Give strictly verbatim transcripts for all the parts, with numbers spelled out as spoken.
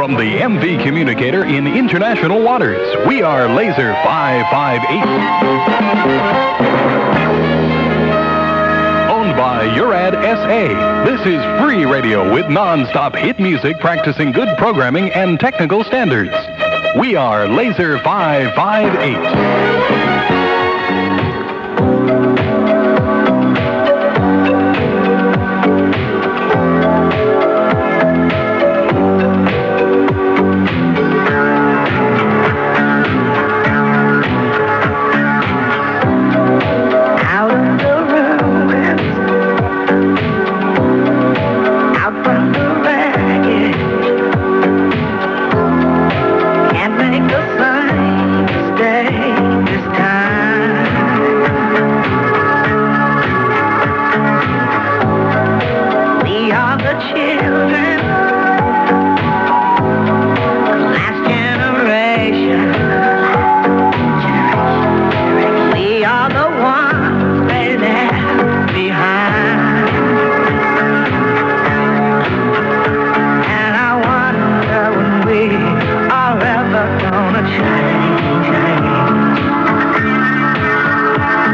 From the M V Communicator in international waters, we are Laser five five eight. Owned by Urad S A, this is free radio with non-stop hit music practicing good programming and technical standards. We are Laser five five eight.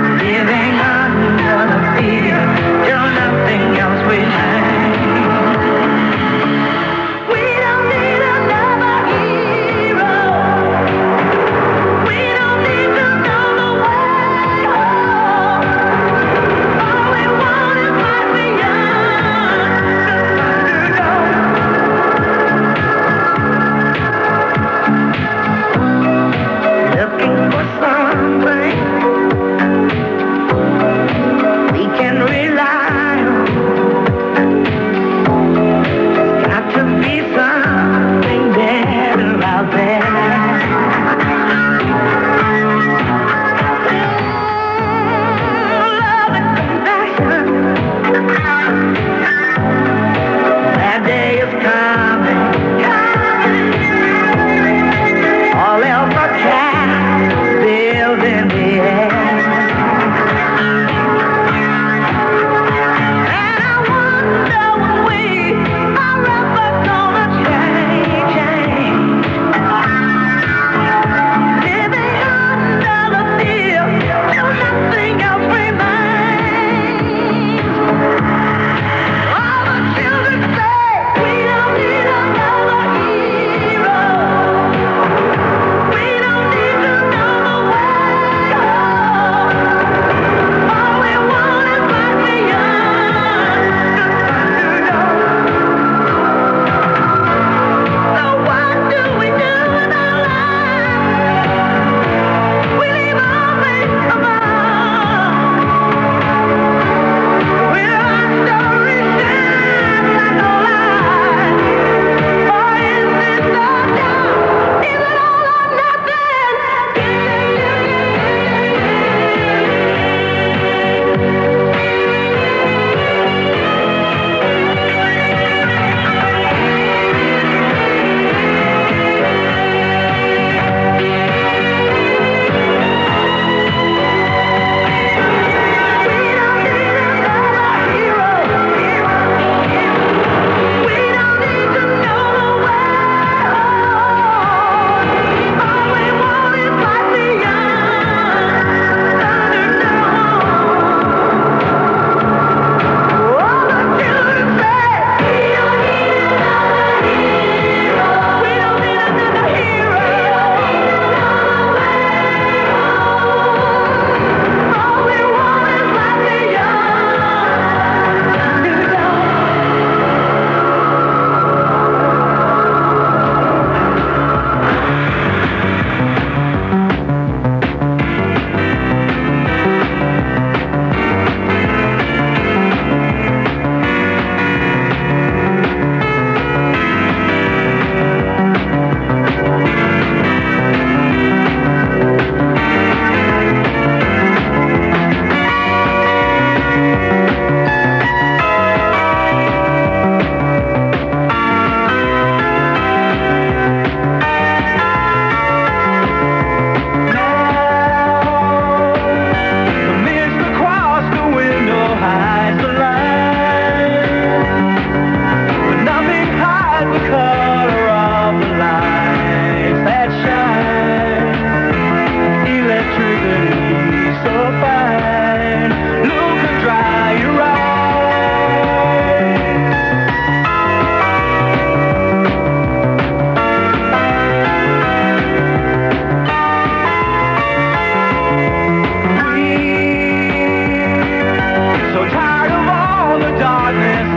Living under the fear till nothing else remains.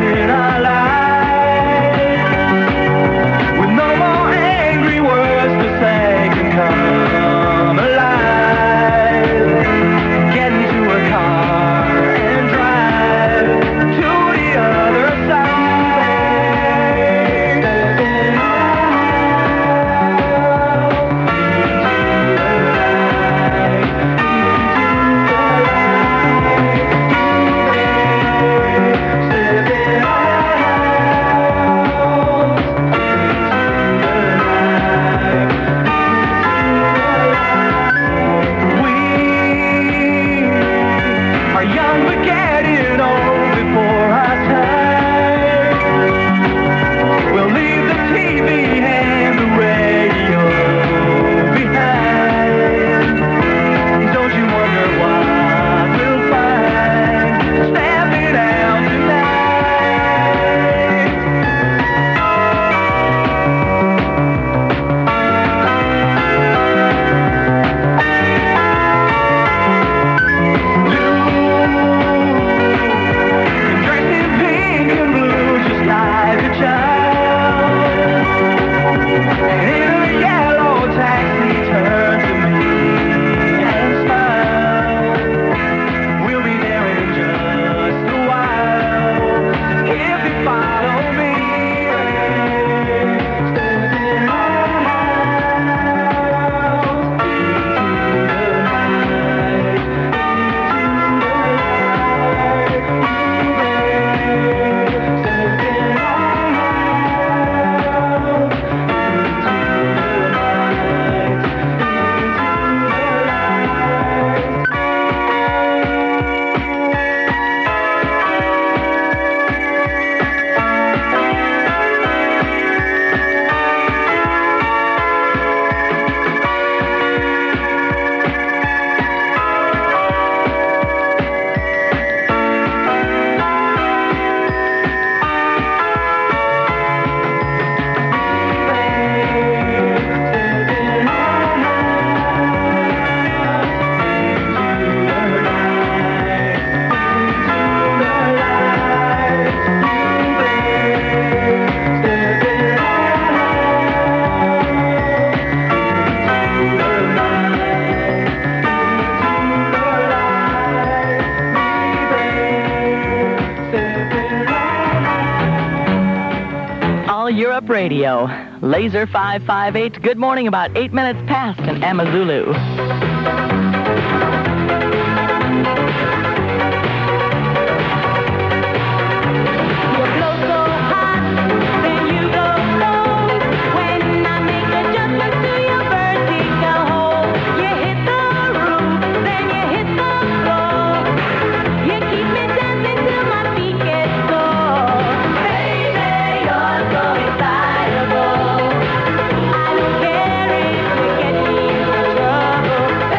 in our lives, with no more angry words to say, can come alive. Get into a car and drive to the other side. We are young but getting old before our time. We'll leave the T V and the radio behind. Don't you wonder what we'll find stepping out tonight? Dressed in pink and blue, just like a child. And in a yellow taxi, turn to me and smile. We'll be there in just a while. If you follow me, stepping All Europe Radio, Laser five five eight. Good morning, about eight minutes past in Amazulu. I don't care if you get me in trouble.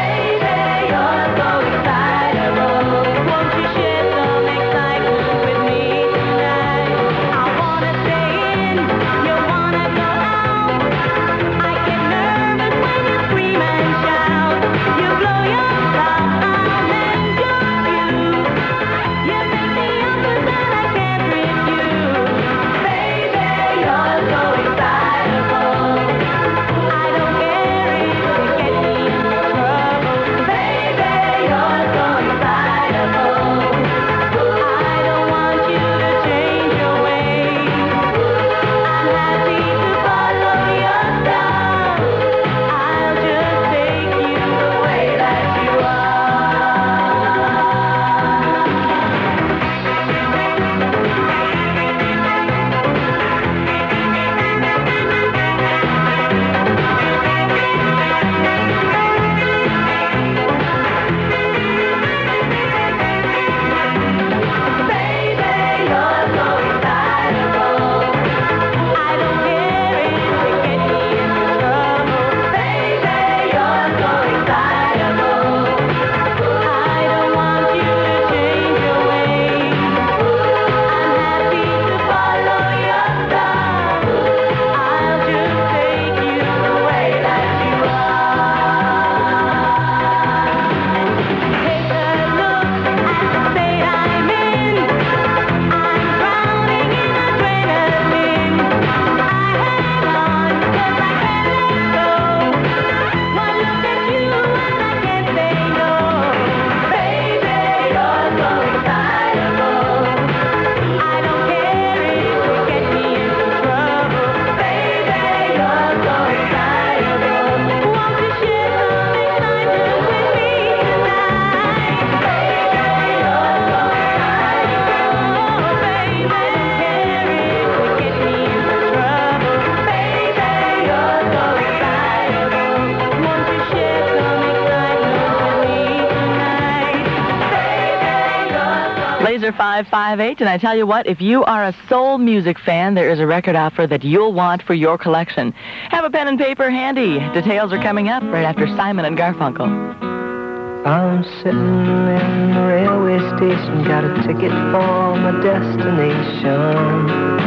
Laser five five eight, and I tell you what, if you are a soul music fan, there is a record offer that you'll want for your collection. Have a pen and paper handy. Details are coming up right after Simon and Garfunkel. I'm sitting in the railway station, got a ticket for my destination.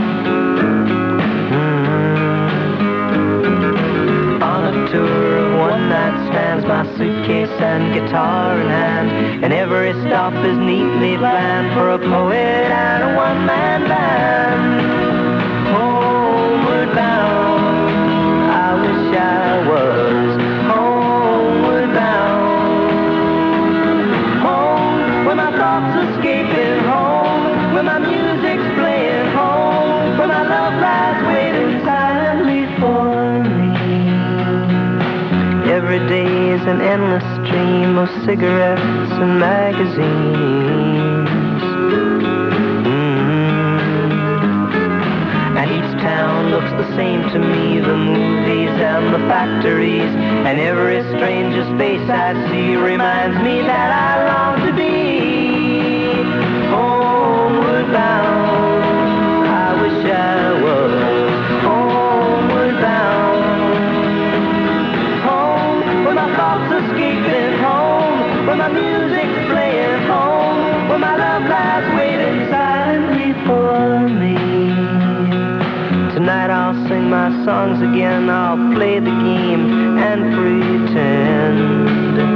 Mm-hmm. On a tour of one-night stands, my suitcase and guitar in hand, and every stop is neatly planned for a poet and a one-man band. Homeward bound, I wish I was homeward bound. Escaping home, where my music's playing home, where my love lies waiting silently for me. Every day is an endless stream of cigarettes and magazines. Mm-hmm. And each town looks the same to me, the movies and the factories, and every stranger's face I see reminds me that I long to be homeward bound. I wish I was homeward bound. Home, where my thoughts escaping home, where my music's playing home, where my love lies waiting silently for me. Tonight I'll sing my songs again, I'll play the game and pretend.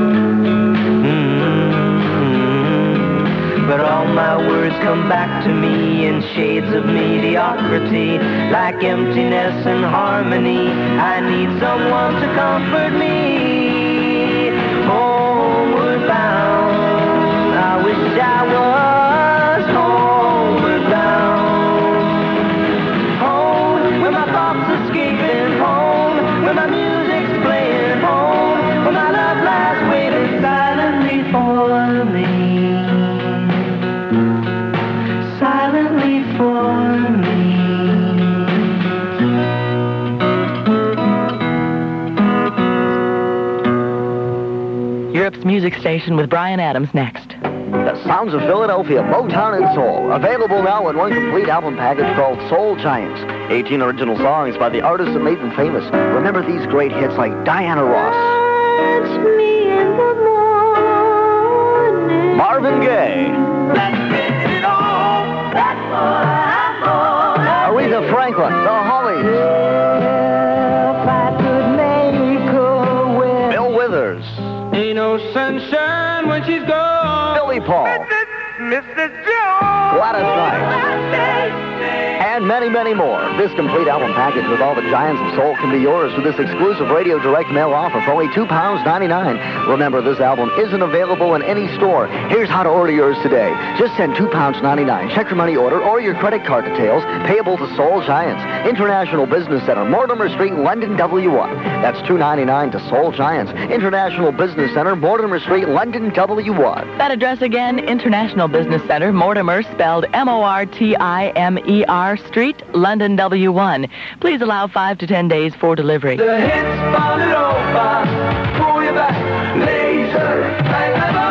But all my words come back to me in shades of mediocrity, like emptiness and harmony. I need someone to comfort me. Homeward bound, I wish I was homeward bound. Home, where my thoughts escaping home, where my music's playing home, where my love lies waiting silently for me. Europe's music station with Brian Adams next. The Sounds of Philadelphia, Motown and Soul. Available now in one complete album package called Soul Giants. eighteen original songs by the artists that made them famous. Remember these great hits like Diana Ross, Touch me in the morning. Marvin Gaye, Aretha Franklin, The Hollies, If I could make a wish. Bill Withers, Ain't no sunshine when she's gone. Billy Paul, Missus Jones. Gladys Knight, and many, many more. This complete album package with all the Giants of Soul can be yours with this exclusive Radio Direct mail offer for only two pounds ninety-nine. Remember, this album isn't available in any store. Here's how to order yours today. Just send two pounds ninety-nine. Check your money order or your credit card details payable to Soul Giants, International Business Center, Mortimer Street, London, W one. That's two ninety-nine to Soul Giants, International Business Center, Mortimer Street, London, W one. That address again, International Business Center, Mortimer, spelled M O R T I M E R Street, London, W one. Please allow five to ten days for delivery. The hits on it over. Pull you back. Laser. Bang, bang, bang.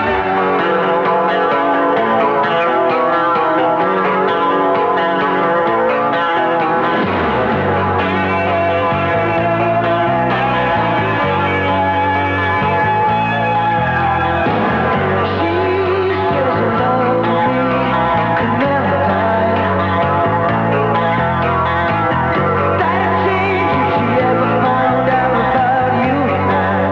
She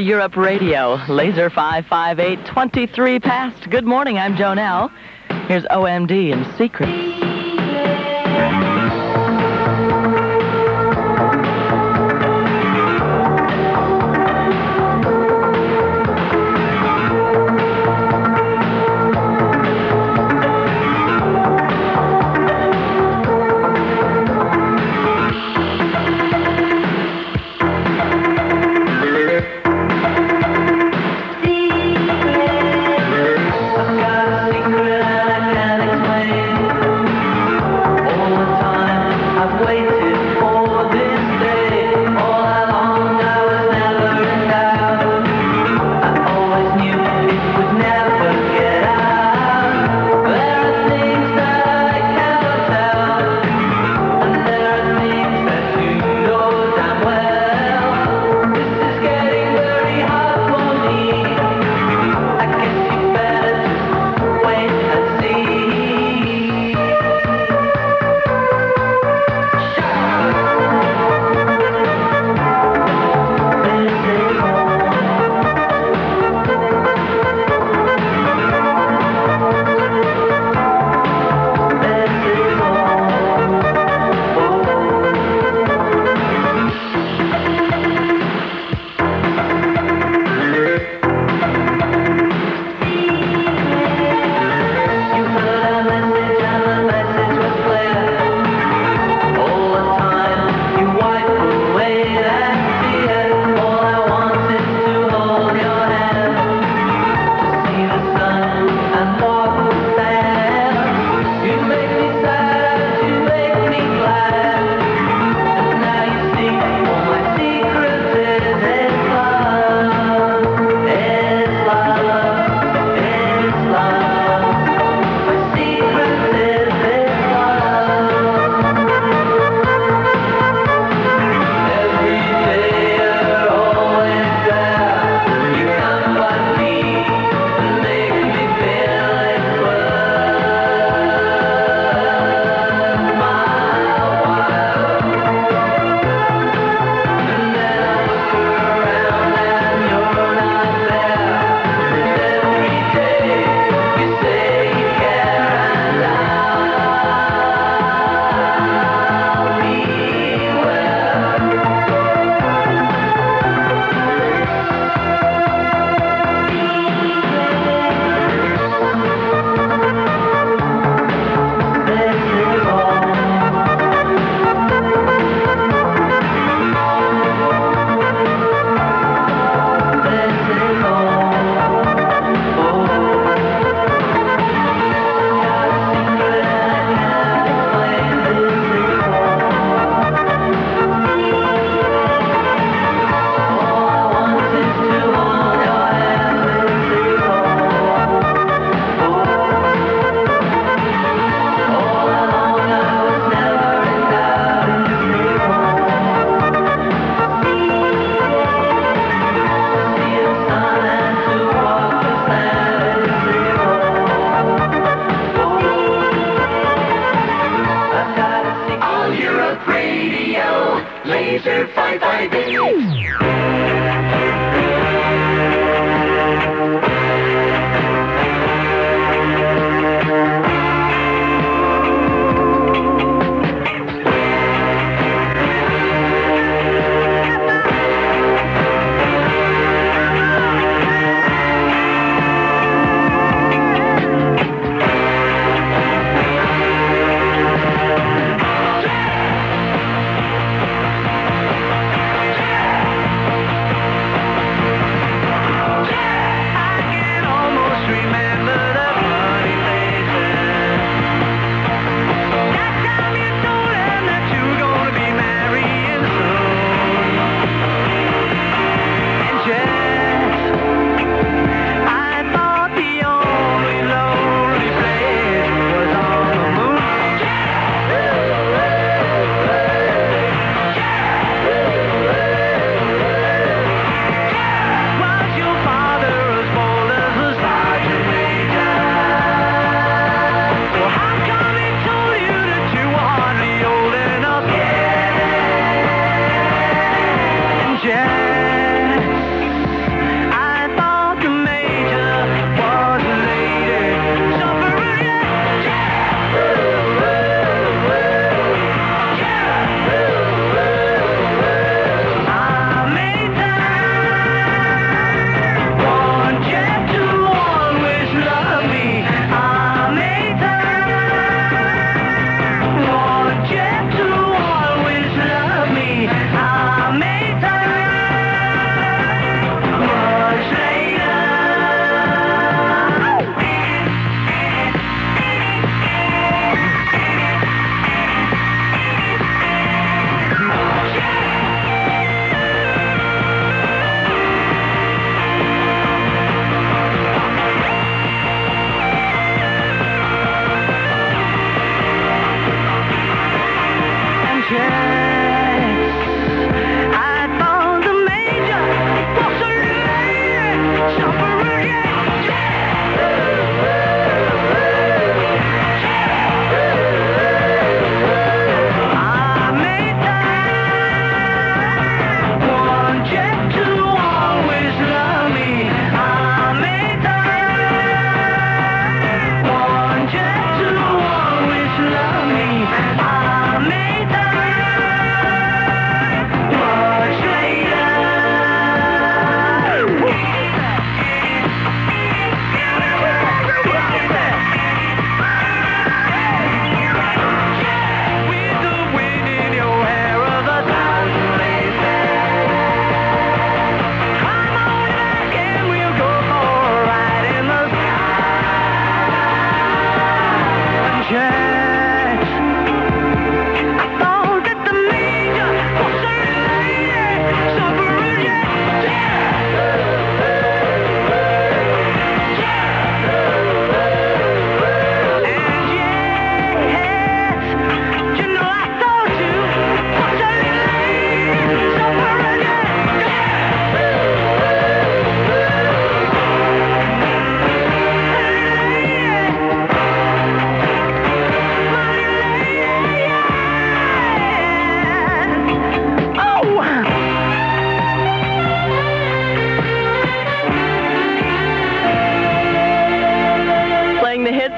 Europe Radio, Laser five five eight, twenty-three past. Good morning, I'm Joan L. Here's O M D and Secret. Laser five five eight.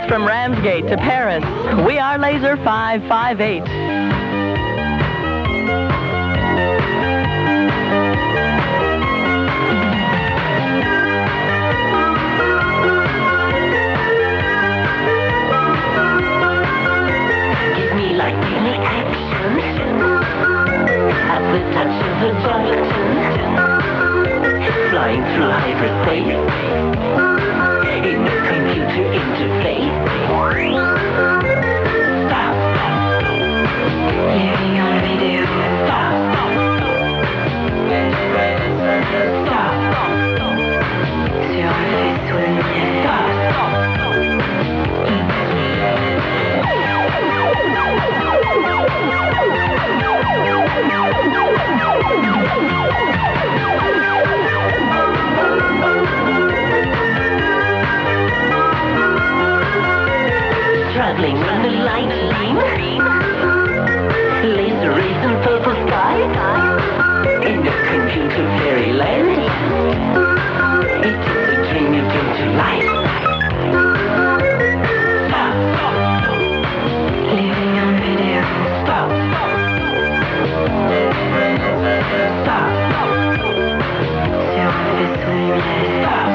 tickets from Ramsgate to Paris. We are Laser five five eight. Give me like any action at the touch of a button, flying through hyperspace in the computer interface. Stop. Living on video. Stop. Stop. Sur un vaisseau lumière. Stop. Traveling in the light beam, laser rays and purple sky, in the computer fairyland, it is a dream you bring to life. Stop. Living on video. Stop. Stop. Sur un vaisseau lumière. Stop.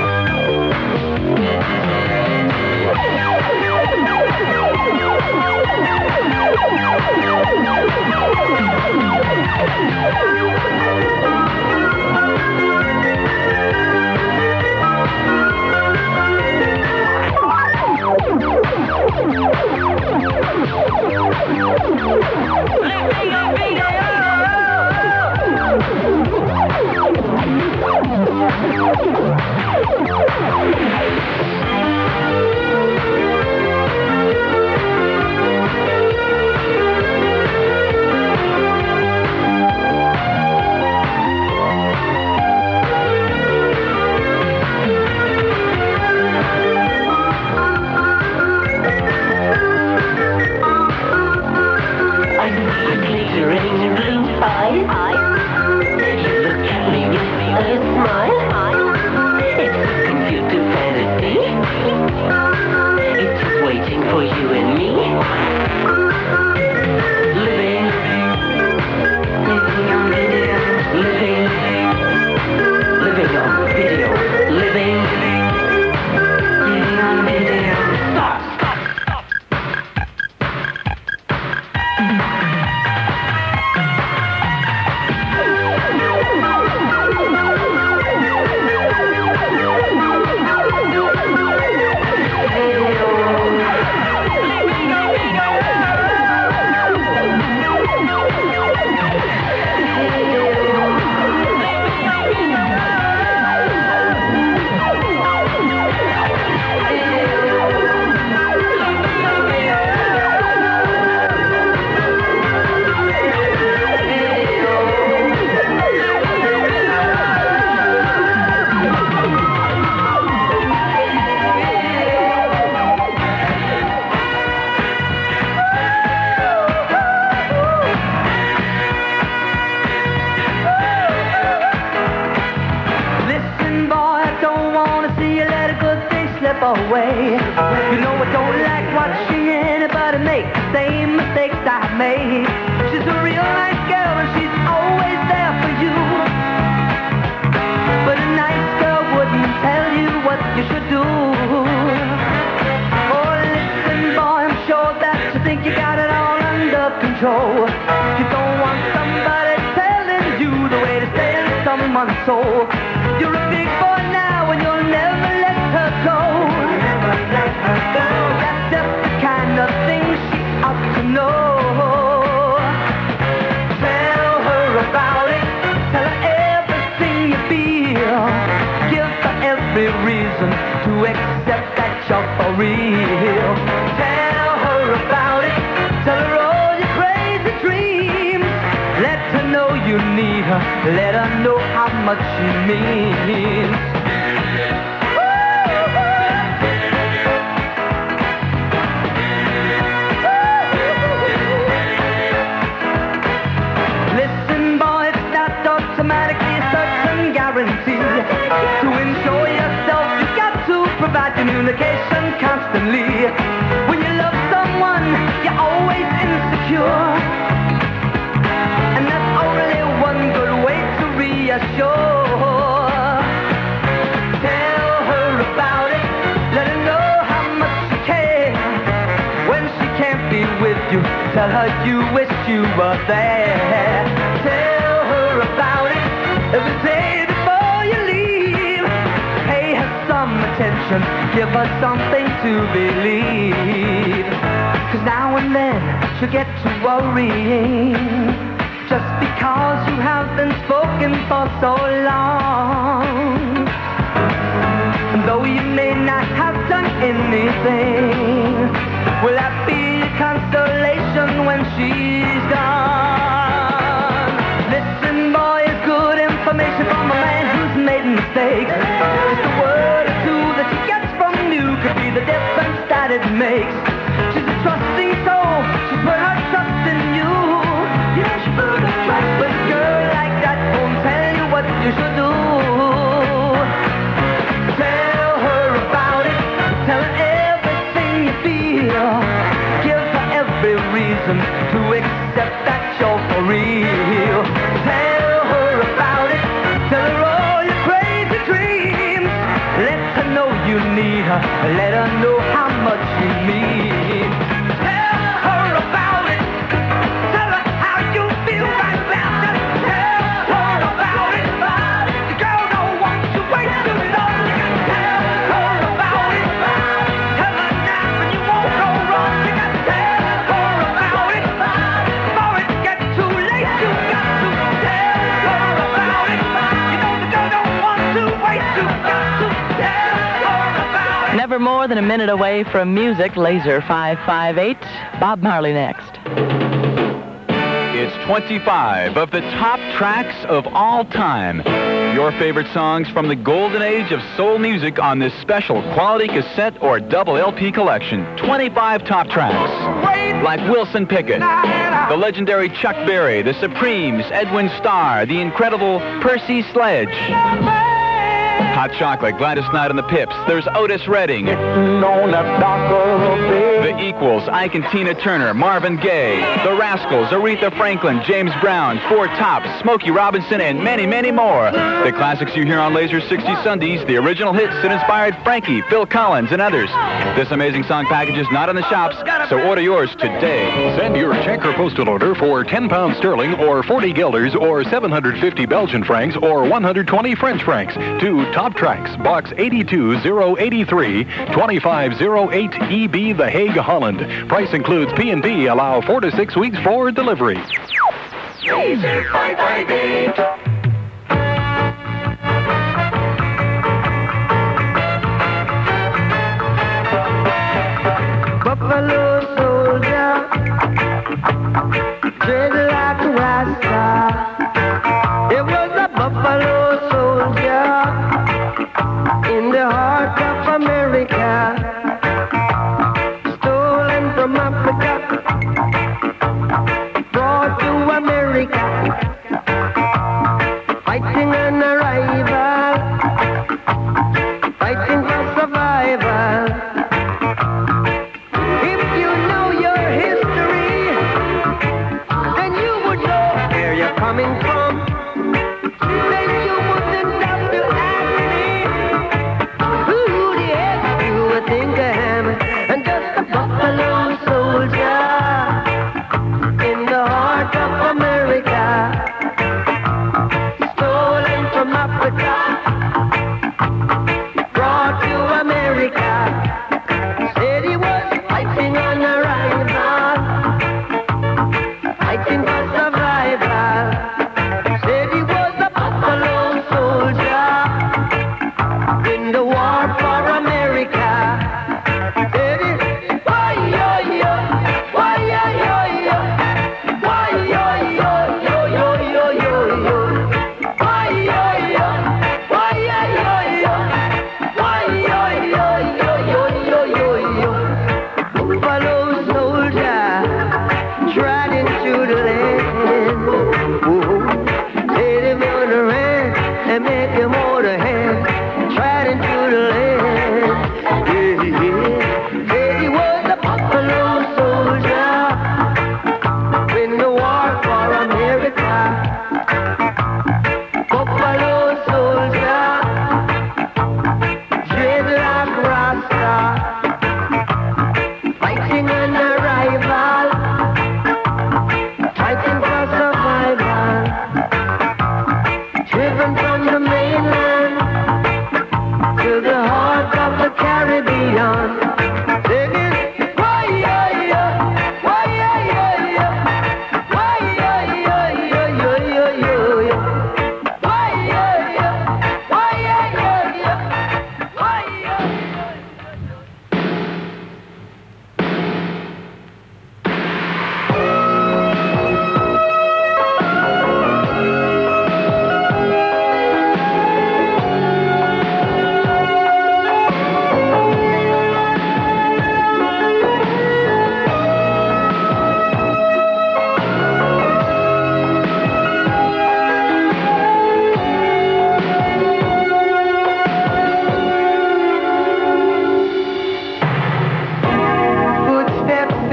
Away. You know I don't like watching anybody make the same mistakes I made. She's a real nice girl and she's always there for you. But a nice girl wouldn't tell you what you should do. Oh, listen, boy, I'm sure that you think you got it all under control. You don't want somebody telling you the way to stay in someone's soul. You're a big boy now and you'll never let her go. Let her go. That's just the kind of thing she ought to know. Tell her about it. Tell her everything you feel. Give her every reason to accept that you're for real. Tell her about it. Tell her all your crazy dreams. Let her know you need her. Let her know how much she means. To ensure yourself, you got to provide communication constantly. When you love someone, you're always insecure. And that's only one good way to reassure. Tell her about it, let her know how much you care. When she can't be with you, tell her you wish you were there. Tell her about it every day before you leave. Pay her some attention, give her something to believe. Cause now and then she'll get to worrying, just because you have been spoken for so long. And though you may not have done anything, will that be a consolation when she's gone? Listen, boy, it's good information from a man who's made mistakes. Just a word or two that she gets from you could be the difference that it makes. She's a trusting soul, she's put her trust in you. Yeah, she put her trust. But a girl like that won't tell you what you should do. Tell her about it, tell her everything you feel. Give her every reason to accept that you're for real. Tell her about it, tell her all your crazy dreams. Let her know you need her, let her know how much you mean. Tell her about it, tell her how you feel right now. Just tell her about it. The girl don't want to wait too long. You gotta tell her about it. Tell her now and you won't go wrong. You gotta tell her about it. Before it gets too late, you got to tell her about it. You know the girl don't want to wait. You got to tell her about it. Never more than a minute away from music. Laser five five eight. Bob Marley next. It's twenty-five of the top tracks of all time. Your favorite songs from the golden age of soul music on this special quality cassette or double L P collection. twenty-five top tracks. Like Wilson Pickett, the legendary Chuck Berry, the Supremes, Edwin Starr, the incredible Percy Sledge. Hot Chocolate, Gladys Knight and the Pips. There's Otis Redding. The Equals, Ike and Tina Turner, Marvin Gaye. The Rascals, Aretha Franklin, James Brown, Four Tops, Smokey Robinson, and many, many more. The classics you hear on Laser sixty Sundays, the original hits that inspired Frankie, Phil Collins, and others. This amazing song package is not in the shops, so order yours today. Send your check or postal order for ten pounds sterling or forty guilders or seven hundred fifty Belgian francs or one hundred twenty French francs to Top Tracks, Box eighty-two oh eighty-three, twenty-five oh eight E B, The Hague, Holland. Price includes P and B. Allow four to six weeks for delivery. Laser five five eight. Buffalo soldier, dreaded like a rasta. It was a buffalo soldier in the heart of America, stolen from Africa, brought to America.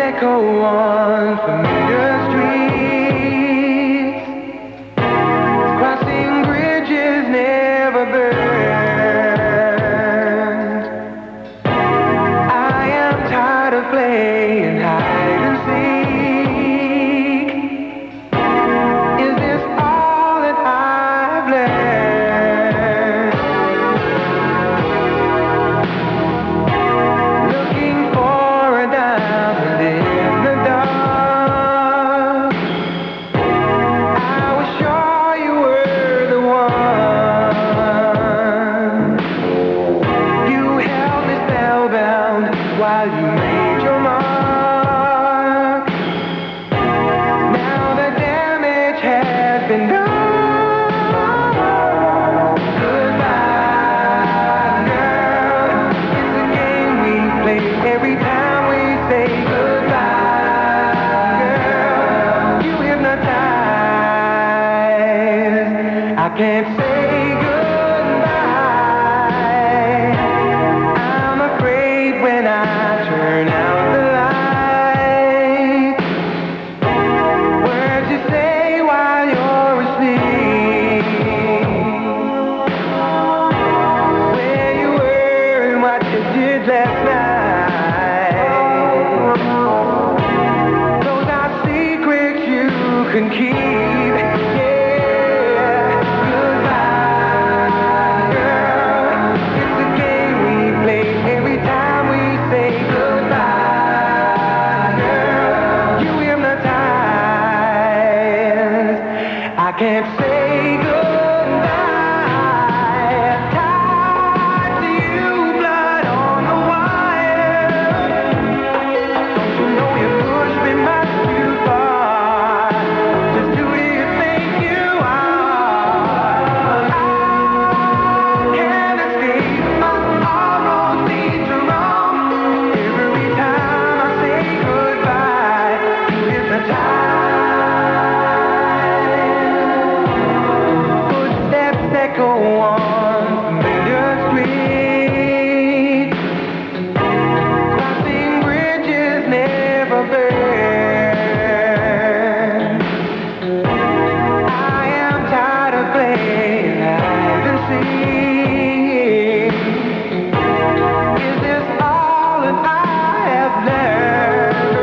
echo on familiar streets, crossing bridges never burned. I am tired of playing hide and seek. Is this all that I've learned? Looking for a diamond in the dark. I was sure you were the one. You held me spellbound while you made your mark. Now the damage has been done. Goodbye, girl. It's a game we play every time we say goodbye, girl. You hypnotize. I can't say goodbye. I'm afraid when I turn out the light. Words you say while you're asleep. Where you were and what you did last night. Those are secrets you can keep. Yeah. Goodbye, girl. It's a game we play every time we say goodbye, girl. You hypnotize. I can't say goodbye. Tied to you, blood on the wire. Don't you know you pushed me much too far? Just who do you think you are? I can't escape. All roads lead to Rome. Every time I say goodbye, you hypnotize. Footsteps echo on familiar streets, crossing bridges never burn. I am tired of playing hide and seek. Is this all that I have learned?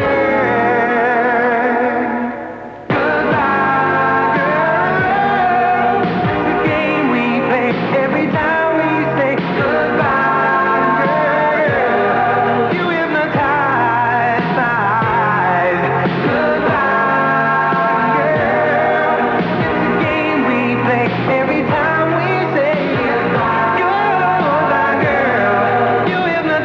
Goodbye, girl. It's a game we play every time we say goodbye, girl. You hypnotize my eyes. Goodbye, girl. It's a game we play every time we say goodbye, girl. You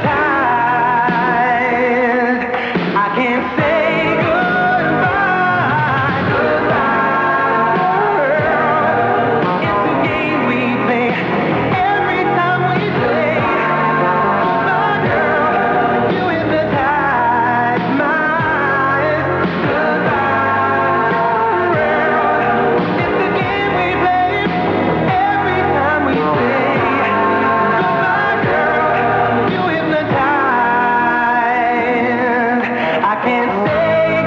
hypnotize. I can't say goodbye, goodbye, girl. It's a game we play every time we say goodbye, girl. You hypnotize my eyes. Goodbye, girl. It's a game we play every time we say goodbye, girl. You hypnotize. I can't say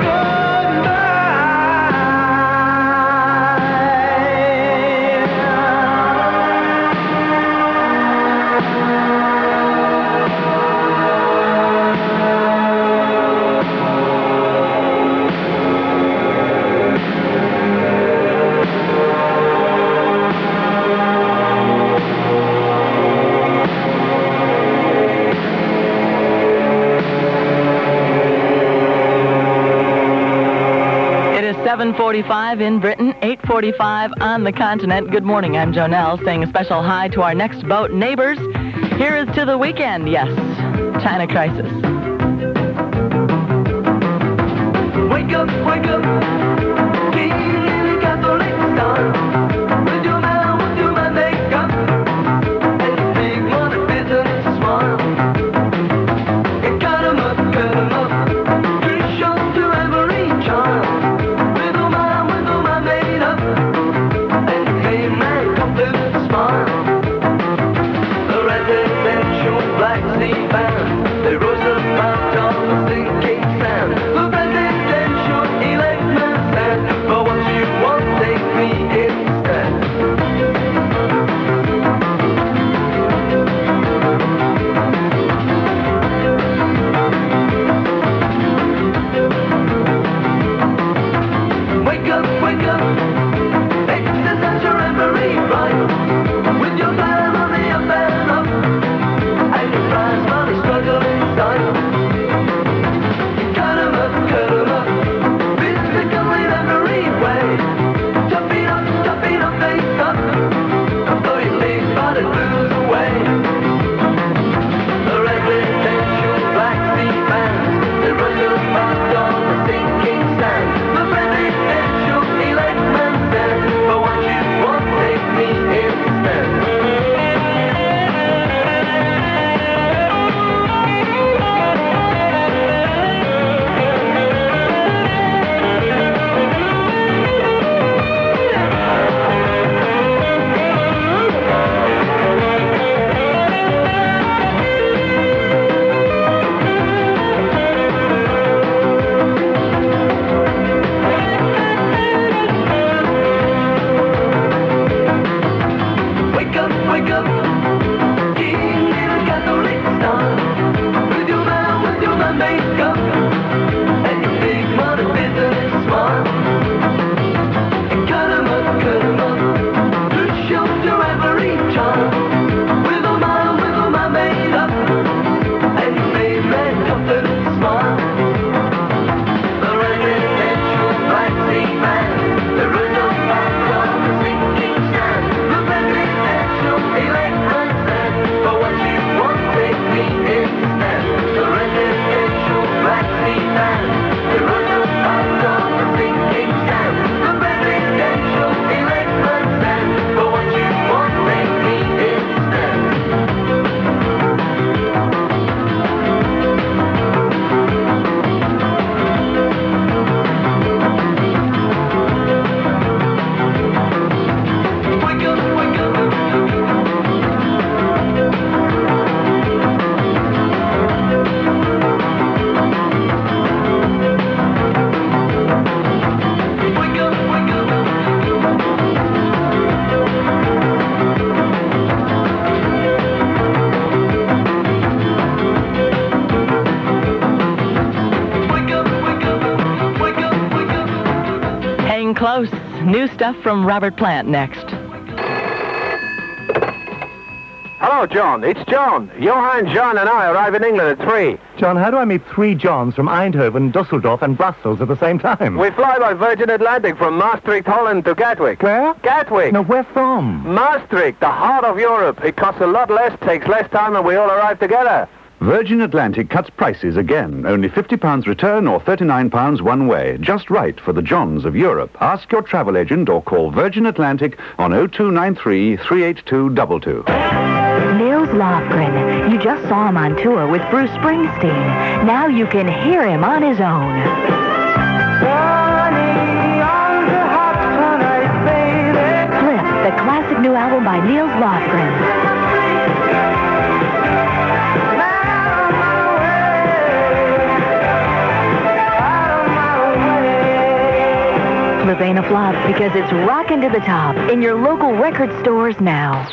It is seven forty-five in Britain, eight forty-five on the continent. Good morning, I'm Jonelle, saying a special hi to our next boat neighbors. Here is To the Weekend, yes, China Crisis. Wake up, wake up, King in the Catholic star. With your man, with your man makeup, and your big money business smile. You cut 'em up, cut 'em up, you show to every child. With your man, with your man made up, and your big man come to smile. The residential black sea band, they rose up out of the sinking sand. close. New stuff from Robert Plant next. Hello, John. It's John. Johann, John, and I arrive in England at three. John, how do I meet three Johns from Eindhoven, Dusseldorf, and Brussels at the same time? We fly by Virgin Atlantic from Maastricht, Holland to Gatwick. Where? Gatwick. No, where from? Maastricht, the heart of Europe. It costs a lot less, takes less time, and we all arrive together. Virgin Atlantic cuts prices again. Only fifty pounds return or thirty-nine pounds one way. Just right for the Johns of Europe. Ask your travel agent or call Virgin Atlantic on oh two nine three, three eight two two two. Nils Lofgren. You just saw him on tour with Bruce Springsteen. Now you can hear him on his own. Cliff, the classic new album by Nils Lofgren. Cliff ain't a flop because it's rockin' to the top in your local record stores now.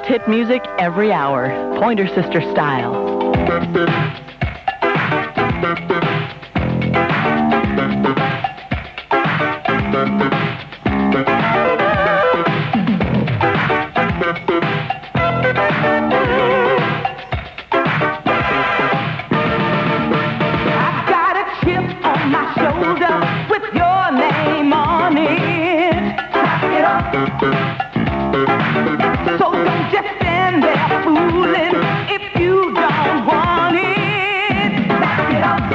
hit music every hour, Pointer Sister style. So don't just stand there fooling if you don't want it. Back it up.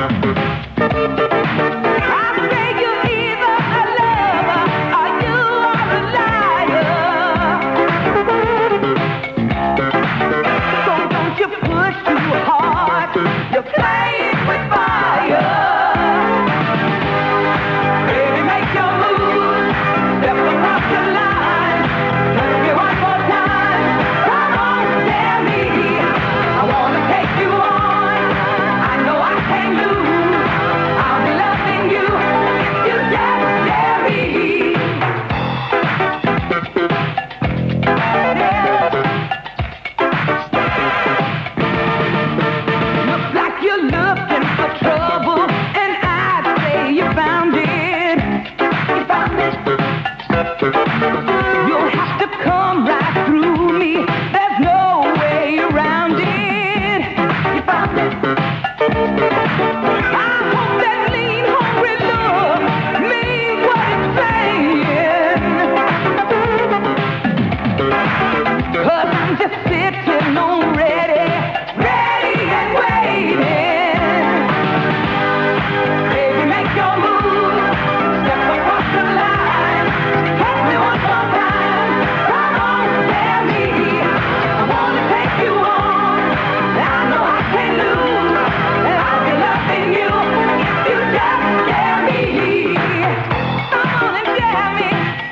I say you're either a lover or you are a liar. So don't you push too hard. You're playing with fire. Baby, make your move. Step across the line. You'll have to come right through me. There's no way around it. You found it. I hope that lean, hungry love means what it's saying. 'Cause I'm just sitting on ready, ready and waiting. Baby, make your move. Step across the line. Take me one more time. Come on, tell me. I wanna take you on. I know I can't lose. And I'll be loving you if you just dare me. Come on and dare me.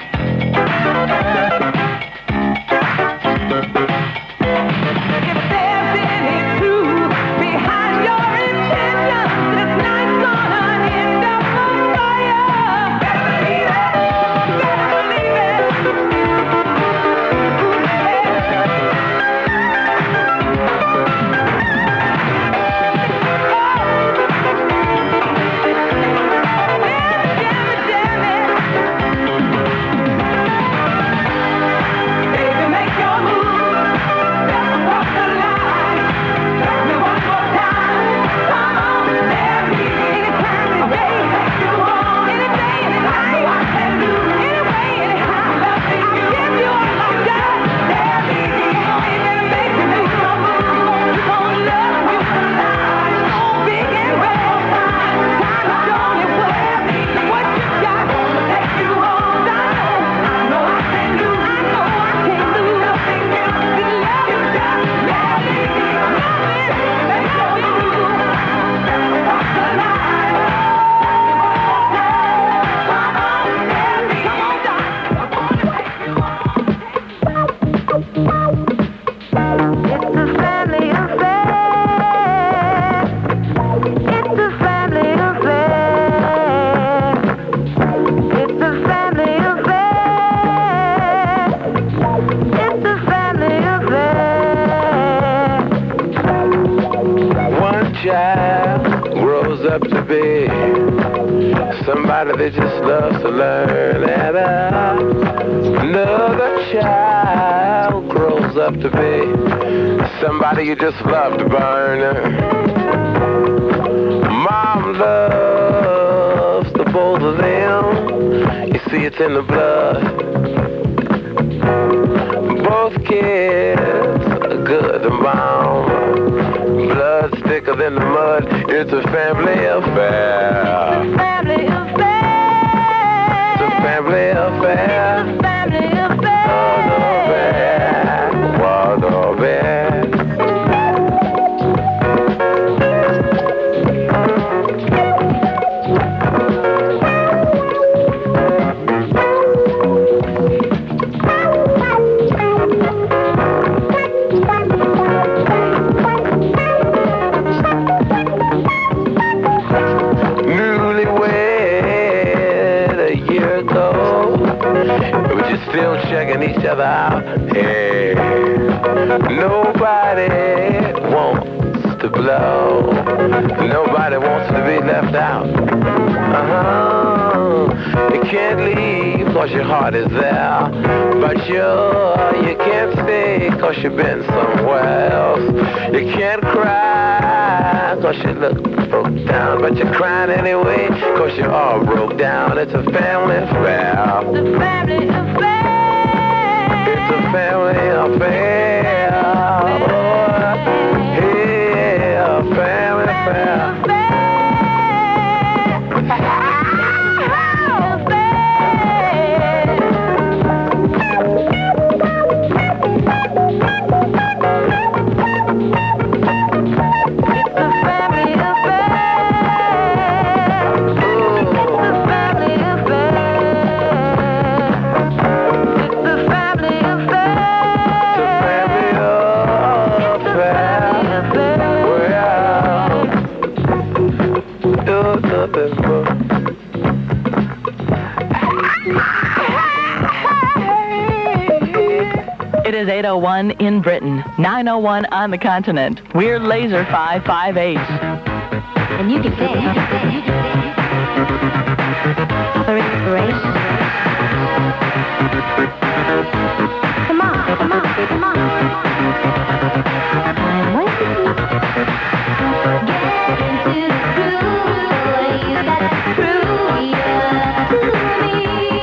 If there's any truth behind your intentions, this night's gonna end up on fire. Better believe it. Better believe it. Baby, make your move. Step across the line. Take me one more time. Come on, dare me. Anytime, any day, take you on. Any day, any night, I can lose. Any way, anyhow, loving you. I'll give you all I got. Dare me. Baby, make me make your move. Gonna love you for life. So big and red. Time to show you what what you got. Gonna take you home. I know, I know I can't lose. I know I can't lose. Loving you, you love you just let me. Make your move. Step across the line. Come on, dare me. Come on, darling. I'm gonna take you home. It's a family affair. It's a family affair. It's a family affair. It's a family affair. One child grows up to be somebody that just loves to learn, and another child grows up to be somebody you just love to burn. Mom loves the both of them. You see, it's in the blood. Both kids are good to mom. Blood's thicker than the mud. It's a family affair. Family affair. It's a family affair. Family affair. What a bad. Still checking each other out. Hey, Nobody wants to blow. Nobody wants to be left out. Uh-huh. You can't leave cause your heart is there. But you, you can't stay cause you've been somewhere else. You can't cry cause you look broke down. But you're crying anyway cause you're all broke down. It's a family affair. It's a family affair. It's a family affair. Oh, yeah, family affair. It is eight oh one in Britain, nine oh one on the continent. We're Laser five five eight. And you can say, for inspiration. Come on, come on, come on. I'm waiting. Get into the groove, boy, you got to prove you're to me.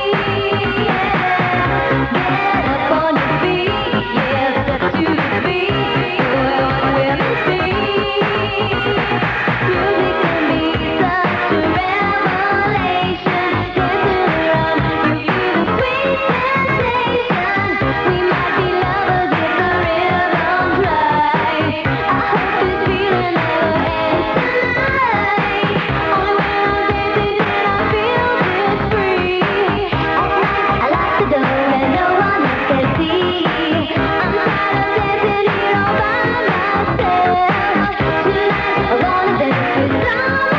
Yeah. Get up on your feet, yeah, step to the beat, boy, what women see. Music can be such a revelation. Dancing around, give you the sweet sensation. We might be lovers if the rhythm's right. I hope this feeling never ends tonight. Only when I'm dancing can I feel this free. I like to do and no one else can see. I'm tired of dancing here all by myself. Tonight I wanna dance with someone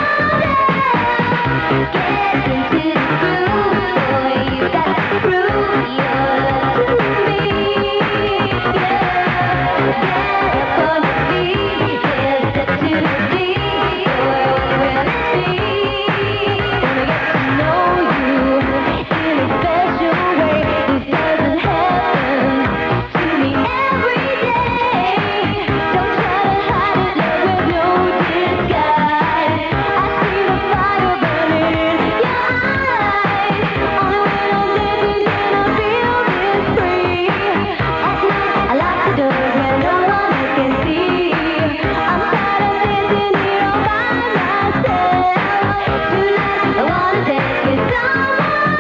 else. Get into the groove, boy, you got to prove your love to me. Yeah. Get up on your feet, yeah, step to the beat, boy, what will it be? Gonna get to know you in a special way. This doesn't happen to me every day. Don't try to hide it, love with no disguise. I see the fire burning in your eyes. Only when I'm dancing can I feel this free. At night I like to dance where no one else can see. I'm tired of dancing here all by myself. Tonight I wanna dance with someone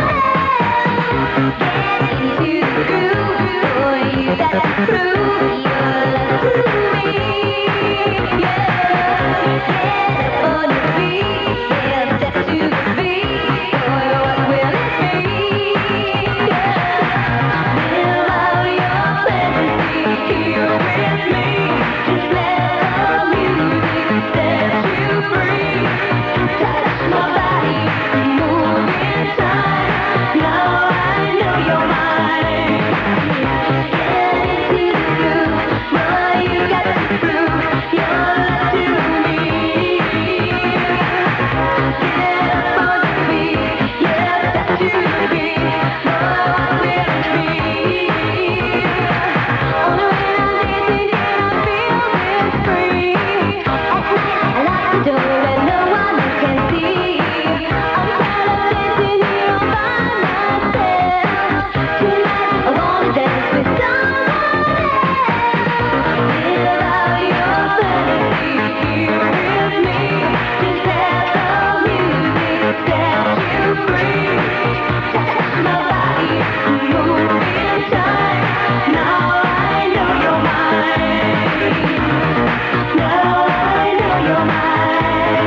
else. Get into the groove, boy, you gotta prove your love to me. Yeah. Get up on your feet, yeah, step to the beat, boy, what will it be? Yeah. Live out your fantasy here with me. Just let the music set you free. Touch my body, move in time. Now I know you're mine. Get into the groove, boy, you got to prove your love to me. Get up on your feet, yeah, step to the beat, boy, what will it be? Only when I'm dancing can I feel this free. At night I like to do when no one else can see. I'm tired of dancing here all by myself. Tonight I wanna dance with someone else. Live out your fantasy here with me. Just let the music set you free. Touch my body, move in time. Now I know you're mine. Now I know you're mine.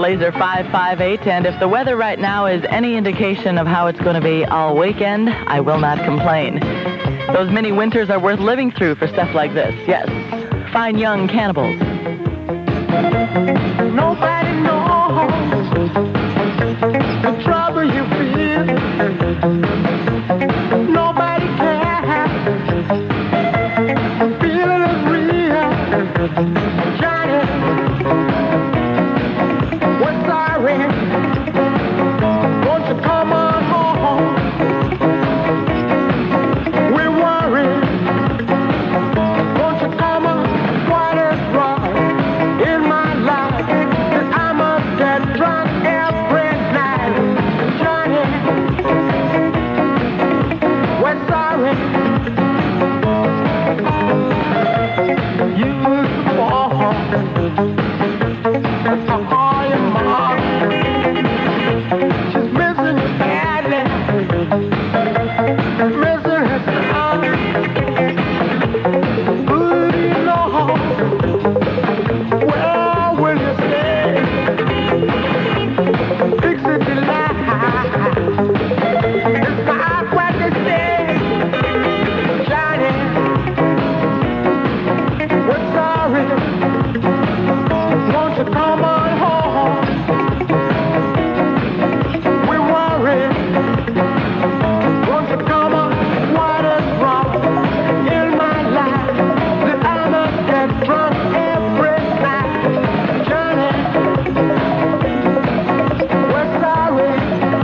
Laser five five eight, and if the weather right now is any indication of how it's going to be all weekend, I will not complain. Those mini winters are worth living through for stuff like this. Yes, fine young cannibals. Nobody knows the trouble you feel. Nobody cares. The feeling is real. Johnny, we're sorry. Won't you come on home? We're worried. Won't you come on? What is wrong in my life? That I must get drunk every night. Johnny, we're sorry. You was born to call your mom. She's missing you badly. Missing her son. Who do you know? Where will you stay? Fix it to life. It's not what they say. Johnny, we're sorry. Won't you come on home? We're worried. Won't you come on? What is wrong in my life? That I must get drunk every night. Johnny, we're sorry.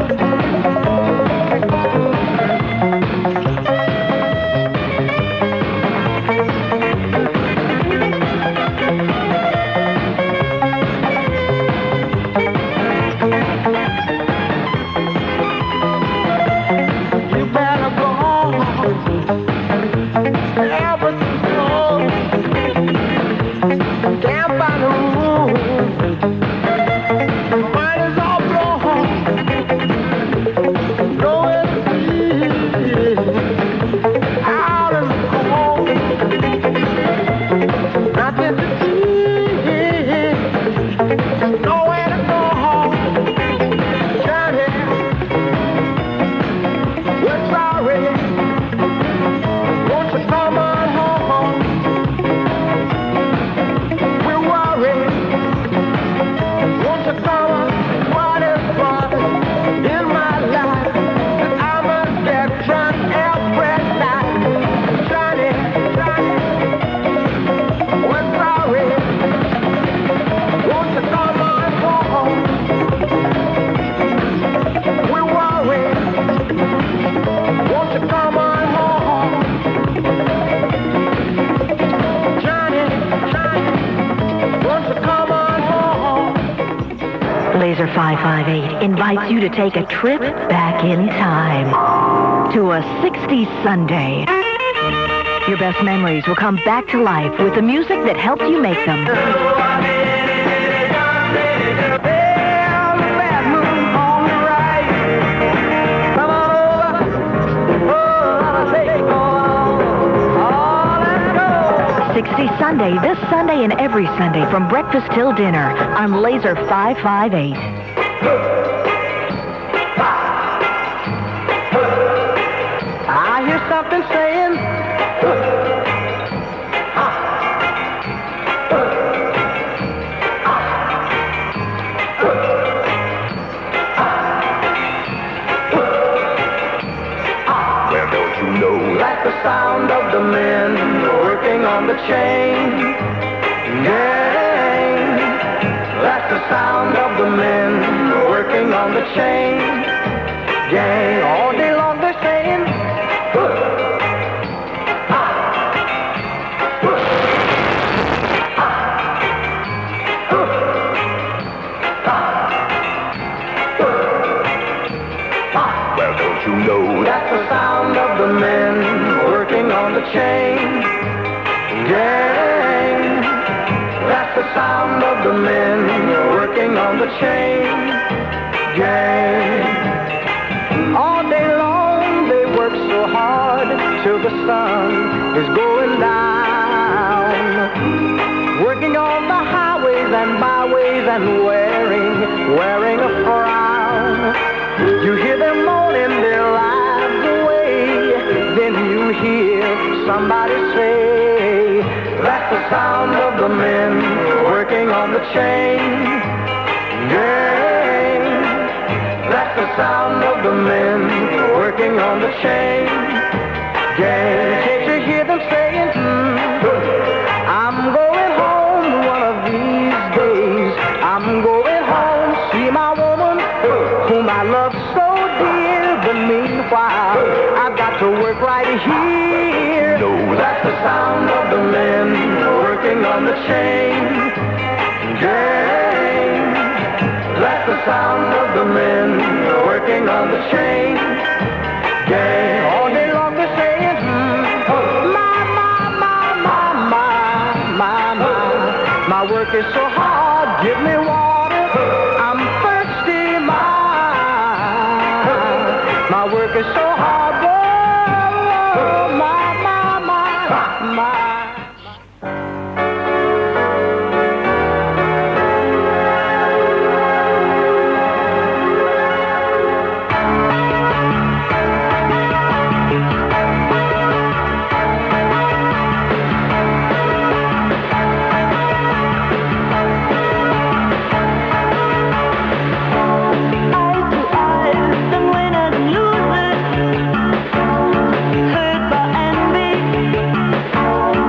You better go home. Everything's wrong. Can't find a room. Money's all blown. Nowhere to be. Out in the cold. Nothing to eat. Nowhere to go home. Johnny, we're sorry. Won't you come on home? We're worried. Won't you come on? What is wrong in my life? That I must get drunk every night. Johnny, Johnny, we're sorry. Won't you come on home? We're worried. Won't you come on home? Johnny, Johnny, won't you come on home? Laser five five eight invites you to take a trip back in time to a sixties Sunday. Your best memories will come back to life with the music that helped you make them. sixties Sunday, this Sunday and every Sunday from breakfast till dinner on Laser five five eight. I hear something saying, well, don't you know that's the sound of the men working on the chain gang. That's the sound of the men working on the chain gang. All day long they're saying, well, don't you know that's the sound of the men working on the chain gang. That's the sound of the men working on the chain gang. All day long they work so hard till the sun is going down, working on the highways and byways and wearing wearing a frown. You hear them moaning their lives away. Then you hear somebody say, that's the sound of the men working on the chain gang. That's the sound of the men working on the chain gang. Can't you hear them saying, mm, I'm going home one of these days. I'm going home, see my woman, whom I love so dear. But meanwhile, I've got to work right here. No, that's the sound of the men working on the chain gang. That's the sound of the men working on the chain gang. All day long they're saying, hmm, my, my, my, my, my, my, my. My work is so hard, give me water, I'm thirsty, my. My work is so hard, whoa, my, my, my, my. Hurt by envy.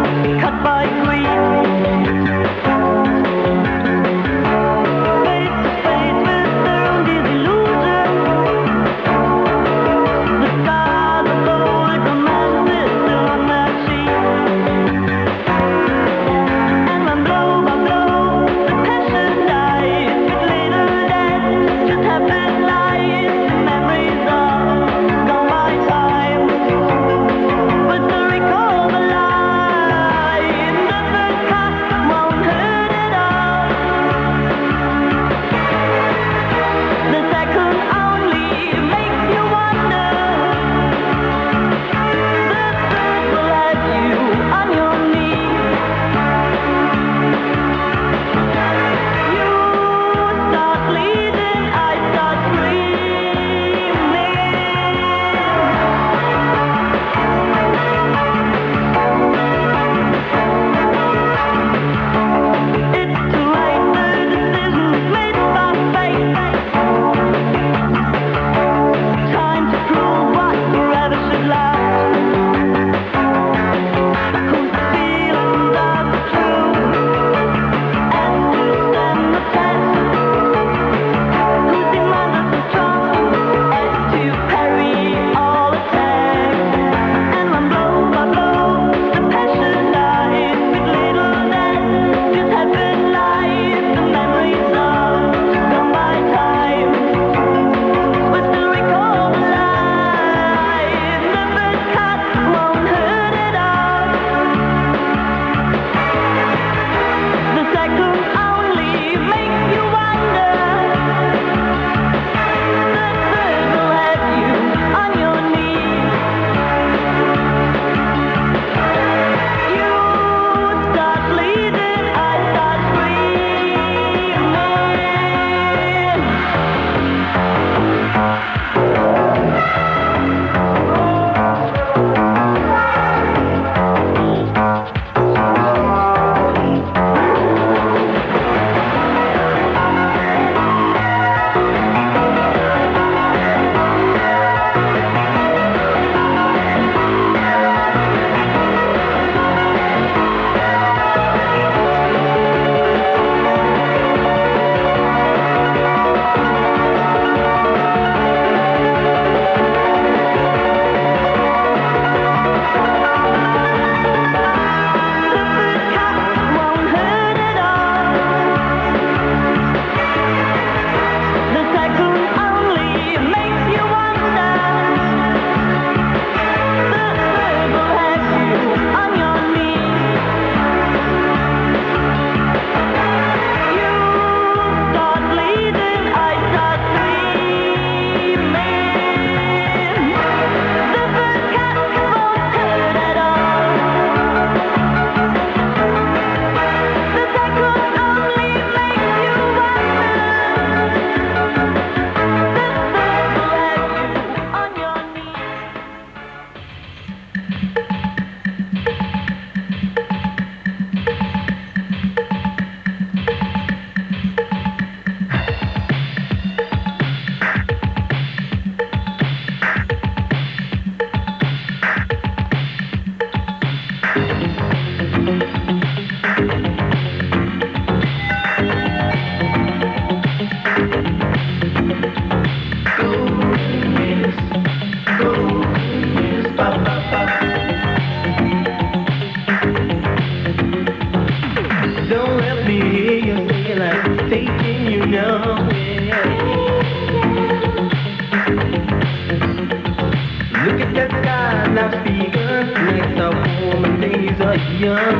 Let's got loudspeakers, nights are warm and days are young.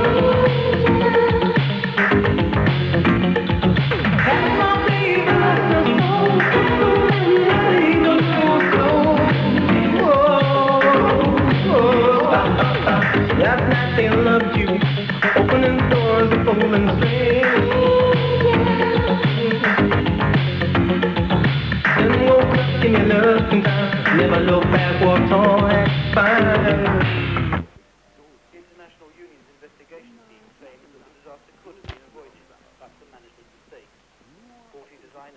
Have my baby, let us go, take us so slow. Oh, oh, last night they loved you, opening doors and pulling strings. Then woke up, give me love sometimes. Never look back, walked on, that's fine. International Union's investigation team saying that the disaster could have been avoided, but the management mistake. Sporty designer